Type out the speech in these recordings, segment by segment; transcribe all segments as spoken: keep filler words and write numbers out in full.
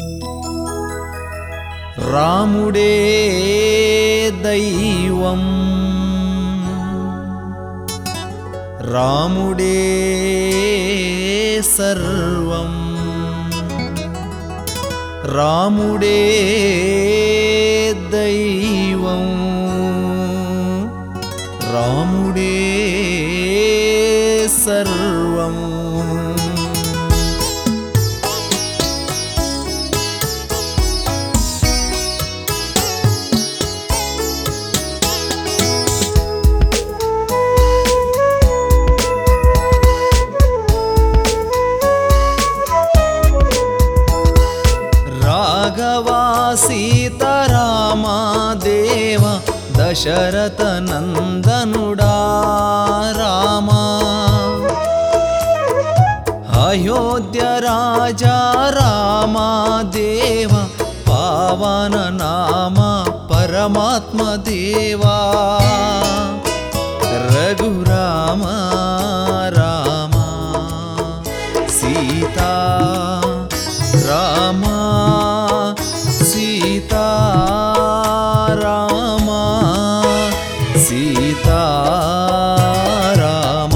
రాముడే దైవం రాముడే సర్వం రాముడే దైవం రాముడే సర్వం రాఘవా సీతారామా దేవ దశరథ నందనుడా రామా అయోధ్య రాజా రామా దేవ పావన నామ పరమాత్మ దేవా రఘురామ రామ సీతా రామ సీతా రామ సీతా రామ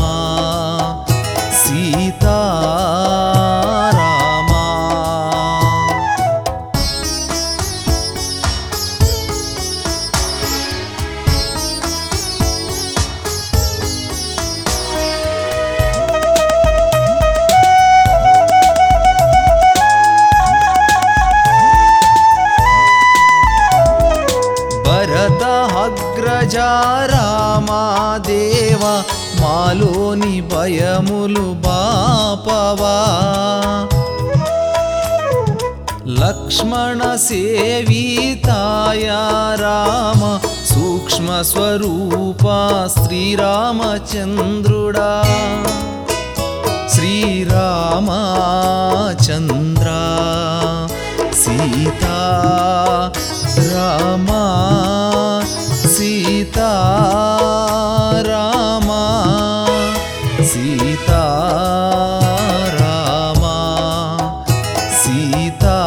సీతా రామ భరత అగ్రజా రామా దేవ మాలోని భయములు బాపవా లక్ష్మణ సేవితాయ రామ సూక్ష్మ స్వరూప శ్రీరామచంద్రుడా శ్రీరామచంద్ర సీతా రామ సీతా రామ సీతా రామ సీతా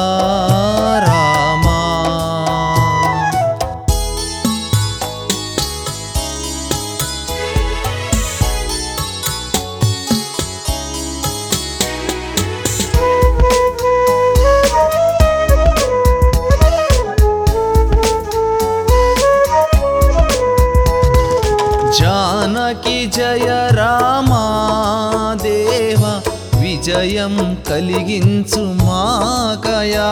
రామ జానకి జయ రామా దేవ విజయం కలిగించు మాకయా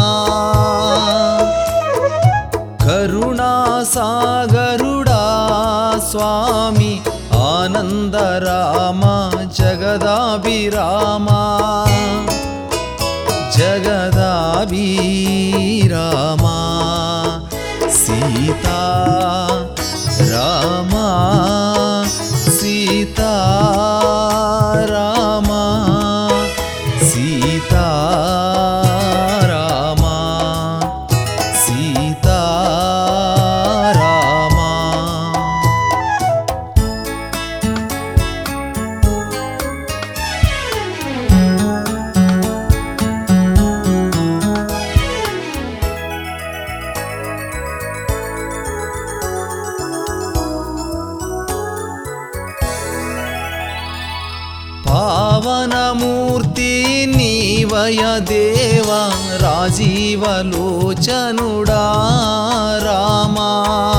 కరుణా సాగరుడా స్వామి ఆనంద రామ జగదాభిరామా జగదాభిరామా సీతా రామ సీతా రామ సీతా రామ సీతా రామ పావనమూర్తి నీవయ దేవ రాజీవలోచనుడా రామా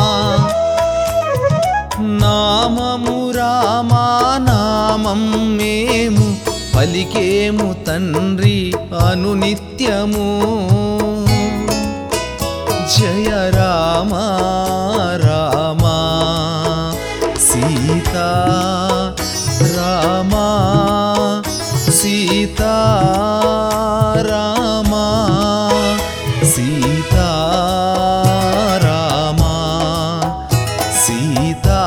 నామము రామా నామం మేము పలికేము తండ్రి అనునిత్యము జయ రామ రామ సీతా రామ సీతా రామ సీతా రామ సీతా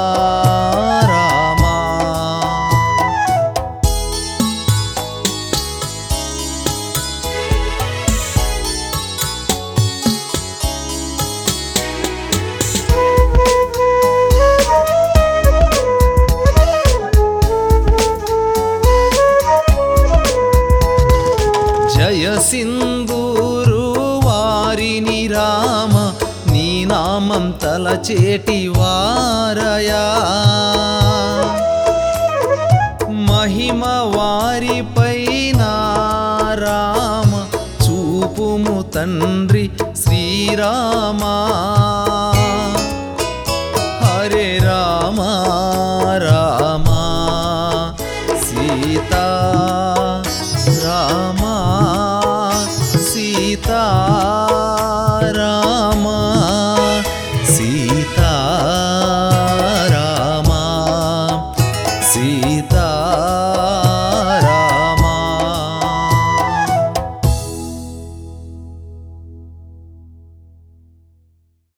రామ జయ సింధూరు వారిని రామ నీ నామం తలచేటి వారయా మహిమ వారిపైన రామ చూపుము తండ్రి శ్రీరామా